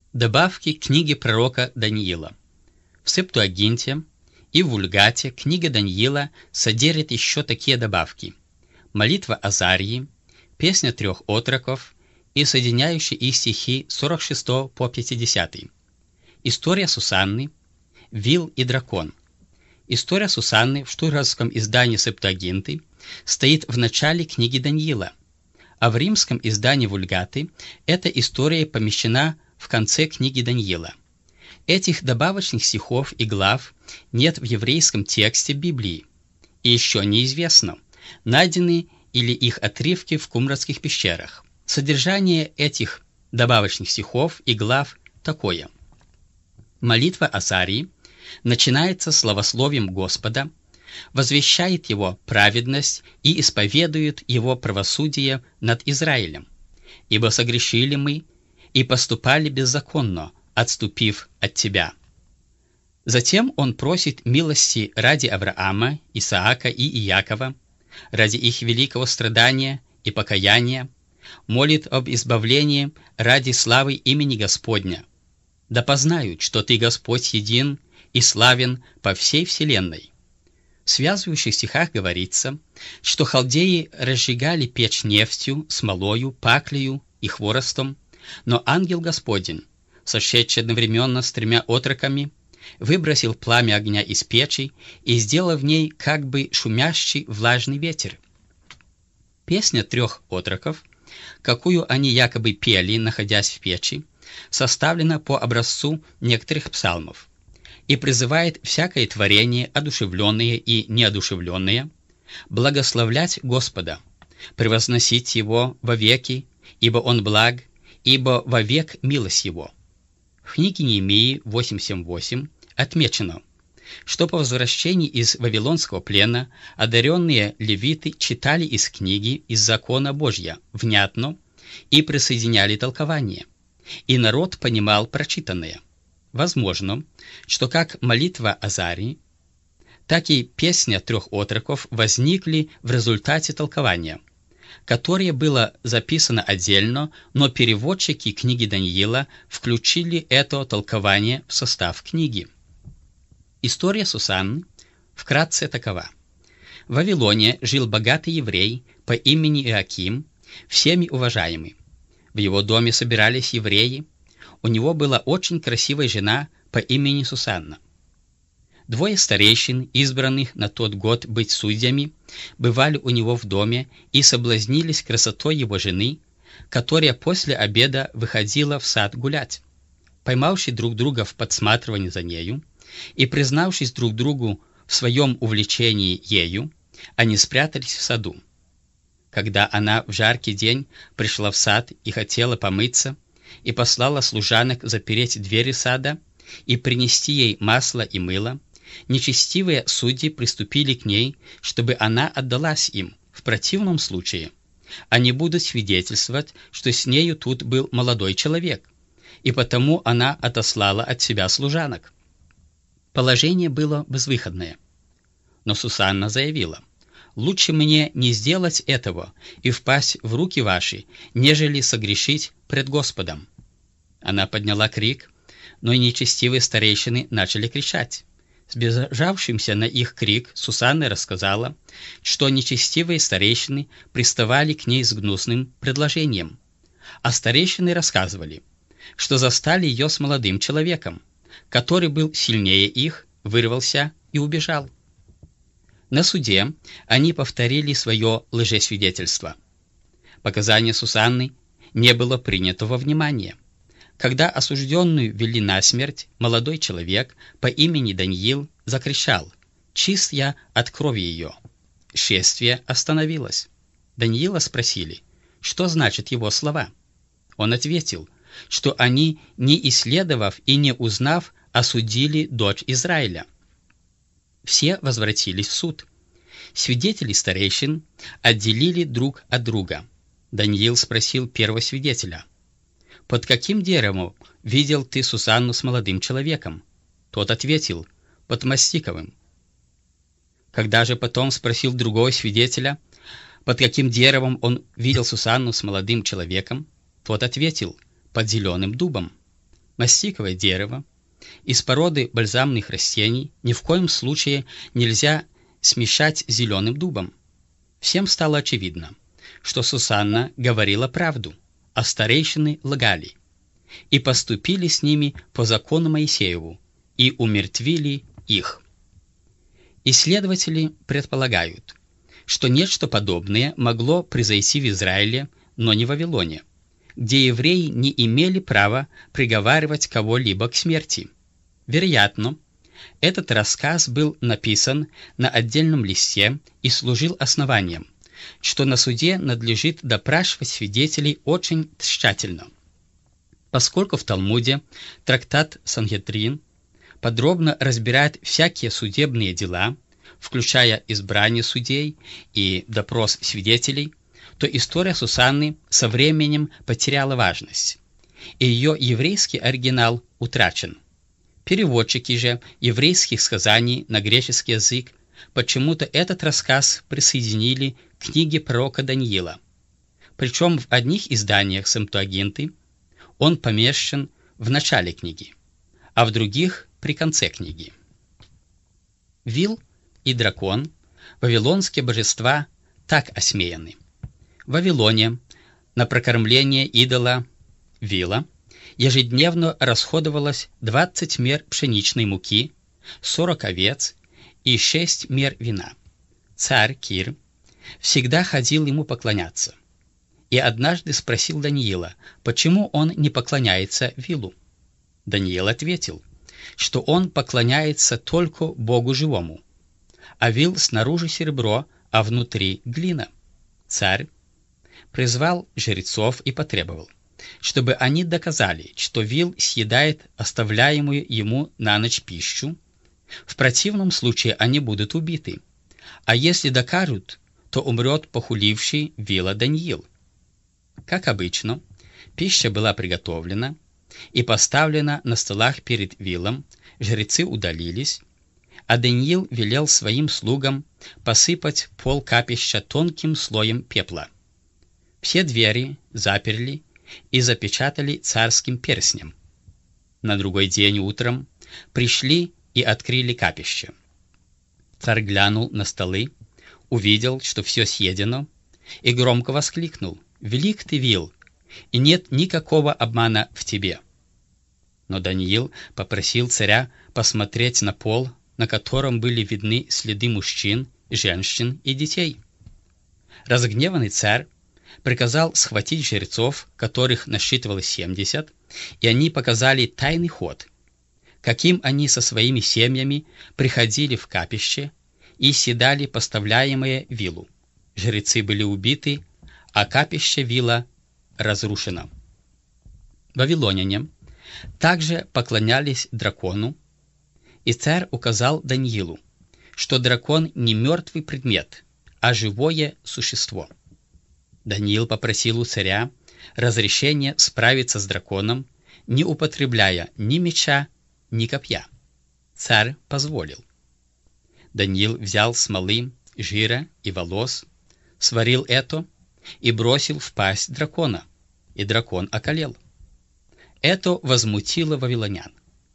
Добавки к книге пророка Даниила. В Септуагинте и в Вульгате книга Даниила содержит еще такие добавки: молитва Азарии, песня трех отроков и соединяющие их стихи 46 по 50, история Сусанны, Вил и дракон. История Сусанны в штургартском издании Септуагинты стоит в начале книги Даниила, а в римском издании Вульгаты эта история помещена в конце книги Даниила. Этих добавочных стихов и глав нет в еврейском тексте Библии, и еще неизвестно, найдены или их отрывки в Кумратских пещерах. Содержание этих добавочных стихов и глав такое. Молитва Азарии начинается славословием Господа, возвещает Его праведность и исповедует Его правосудие над Израилем. «Ибо согрешили мы и поступали беззаконно, отступив от Тебя». Затем он просит милости ради Авраама, Исаака и Иакова, ради их великого страдания и покаяния, молит об избавлении ради славы имени Господня. «Да познают, что Ты, Господь, един и славен по всей вселенной». В связывающих стихах говорится, что халдеи разжигали печь нефтью, смолою, паклею и хворостом, но ангел Господень, сошедший одновременно с тремя отроками, выбросил пламя огня из печи и сделал в ней как бы шумящий влажный ветер. Песня трех отроков, какую они якобы пели, находясь в печи, составлена по образцу некоторых псалмов и призывает всякое творение, одушевленное и неодушевленное, благословлять Господа, превозносить Его вовеки, ибо Он благ, ибо вовек милость Его. В книге Неемии 8.7.8 отмечено, что по возвращении из Вавилонского плена одаренные левиты читали из книги, из закона Божья, внятно и присоединяли толкование, и народ понимал прочитанное. Возможно, что как молитва Азарии, так и песня трех отроков возникли в результате толкования, которое было записано отдельно, но переводчики книги Даниила включили это толкование в состав книги. История Сусанны вкратце такова. В Вавилоне жил богатый еврей по имени Иоаким, всеми уважаемый. В его доме собирались евреи. У него была очень красивая жена по имени Сусанна. Двое старейшин, избранных на тот год быть судьями, бывали у него в доме и соблазнились красотой его жены, которая после обеда выходила в сад гулять. Поймавши друг друга в подсматривании за нею и признавшись друг другу в своем увлечении ею, они спрятались в саду. Когда она в жаркий день пришла в сад и хотела помыться, и послала служанок запереть двери сада и принести ей масло и мыло, нечестивые судьи приступили к ней, чтобы она отдалась им. В противном случае они будут свидетельствовать, что с нею тут был молодой человек, и потому она отослала от себя служанок. Положение было безвыходное. Но Сусанна заявила: «Лучше мне не сделать этого и впасть в руки ваши, нежели согрешить пред Господом». Она подняла крик, но и нечестивые старейшины начали кричать. Сбежавшимся на их крик Сусанна рассказала, что нечестивые старейшины приставали к ней с гнусным предложением. А старейшины рассказывали, что застали ее с молодым человеком, который был сильнее их, вырвался и убежал. На суде они повторили свое лжесвидетельство. Показания Сусанны не было принято во внимание. Когда осужденную вели на смерть, молодой человек по имени Даниил закричал: «Чист я от крови ее». Шествие остановилось. Даниила спросили, что значат его слова. Он ответил, что они, не исследовав и не узнав, осудили дочь Израиля. Все возвратились в суд. Свидетели старейшин отделили друг от друга. Даниил спросил первого свидетеля: «Под каким деревом видел ты Сусанну с молодым человеком?» Тот ответил: «Под мастиковым». Когда же потом спросил другого свидетеля, под каким деревом он видел Сусанну с молодым человеком, тот ответил: «Под зеленым дубом». Мастиковое дерево из породы бальзамных растений ни в коем случае нельзя смешать с зеленым дубом. Всем стало очевидно, что Сусанна говорила правду, а старейшины лгали, и поступили с ними по закону Моисееву, и умертвили их. Исследователи предполагают, что нечто подобное могло произойти в Израиле, но не в Вавилоне, где евреи не имели права приговаривать кого-либо к смерти. Вероятно, этот рассказ был написан на отдельном листе и служил основанием, что на суде надлежит допрашивать свидетелей очень тщательно. Поскольку в Талмуде трактат Сангедрин подробно разбирает всякие судебные дела, включая избрание судей и допрос свидетелей, то история Сусанны со временем потеряла важность, и ее еврейский оригинал утрачен. Переводчики же еврейских сказаний на греческий язык почему-то этот рассказ присоединили к книге пророка Даниила. Причем в одних изданиях Септуагинты он помещен в начале книги, а в других – при конце книги. Вил и дракон, вавилонские божества, так осмеяны. В Вавилоне на прокормление идола Вила ежедневно расходовалось 20 мер пшеничной муки, 40 овец и 6 мер вина. Царь Кир всегда ходил ему поклоняться, и однажды спросил Даниила, почему он не поклоняется Вилу. Даниил ответил, что он поклоняется только Богу живому, а Вил снаружи серебро, а внутри глина. Царь призвал жрецов и потребовал, чтобы они доказали, что Вил съедает оставляемую ему на ночь пищу. В противном случае они будут убиты, а если докажут, то умрет похуливший Вила Даниил. Как обычно, пища была приготовлена и поставлена на столах перед Вилом, жрецы удалились, а Даниил велел своим слугам посыпать пол капища тонким слоем пепла. Все двери заперли и запечатали царским перстнем. На другой день утром пришли и открыли капище. Царь глянул на столы, увидел, что все съедено, и громко воскликнул: «Велик ты, Вил, и нет никакого обмана в тебе». Но Даниил попросил царя посмотреть на пол, на котором были видны следы мужчин, женщин и детей. Разгневанный царь приказал схватить жрецов, которых насчитывалось 70, и они показали тайный ход, каким они со своими семьями приходили в капище и съедали поставляемое Вилу. Жрецы были убиты, а капище Вила разрушено. Вавилоняне также поклонялись дракону, и царь указал Даниилу, что дракон не мертвый предмет, а живое существо. Даниил попросил у царя разрешения справиться с драконом, не употребляя ни меча, ни копья. Царь позволил. Даниил взял смолы, жира и волос, сварил это и бросил в пасть дракона, и дракон околел. Это возмутило вавилонян.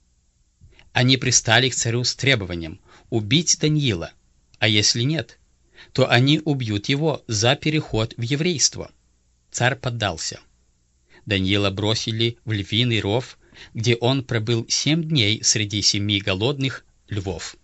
Они пристали к царю с требованием убить Даниила, а если нет, то они убьют его за переход в еврейство. Царь поддался. Даниила бросили в львиный ров, где он пробыл 7 дней среди 7 голодных львов.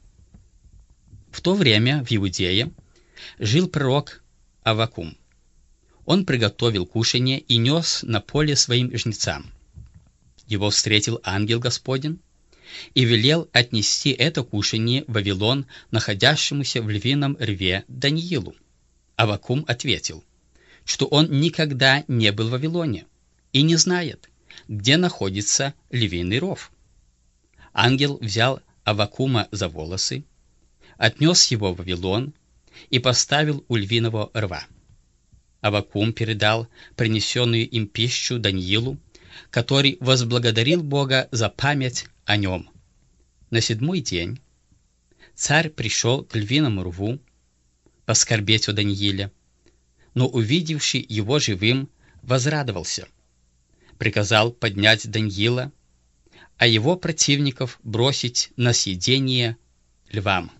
В то время в Иудее жил пророк Аввакум. Он приготовил кушанье и нес на поле своим жнецам. Его встретил ангел Господень и велел отнести это кушанье в Вавилон, находящемуся в львином рве Даниилу. Аввакум ответил, что он никогда не был в Вавилоне и не знает, где находится львиный ров. Ангел взял Аввакума за волосы, отнес его в Вавилон и поставил у львиного рва. Аввакум передал принесенную им пищу Даниилу, который возблагодарил Бога за память о нем. На 7-й день царь пришел к львиному рву поскорбеть о Данииле, но, увидевший его живым, возрадовался. Приказал поднять Даниила а его противников бросить на съедение львам.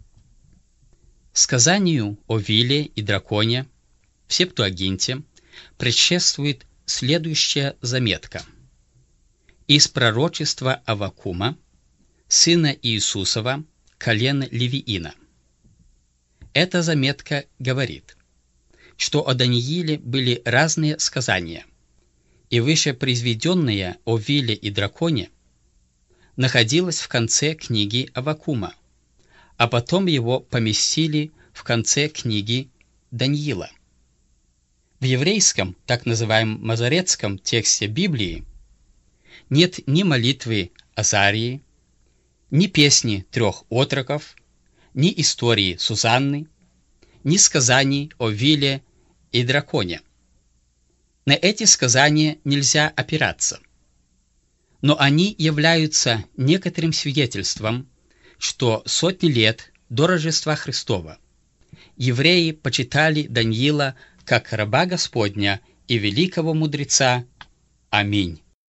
Сказанию о виле и драконе в Септуагинте предшествует следующая заметка. Из пророчества Аввакума, сына Иисусова, колена Левиина. Эта заметка говорит, что о Данииле были разные сказания, и выше произведенное о виле и драконе находилось в конце книги Аввакума, а потом его поместили в конце книги Даниила. В еврейском, так называемом мазорецком тексте Библии нет ни молитвы Азарии, ни песни трех отроков, ни истории Сусанны, ни сказаний о виле и драконе. На эти сказания нельзя опираться, но они являются некоторым свидетельством, что сотни лет до Рождества Христова евреи почитали Даниила как раба Господня и великого мудреца. Аминь.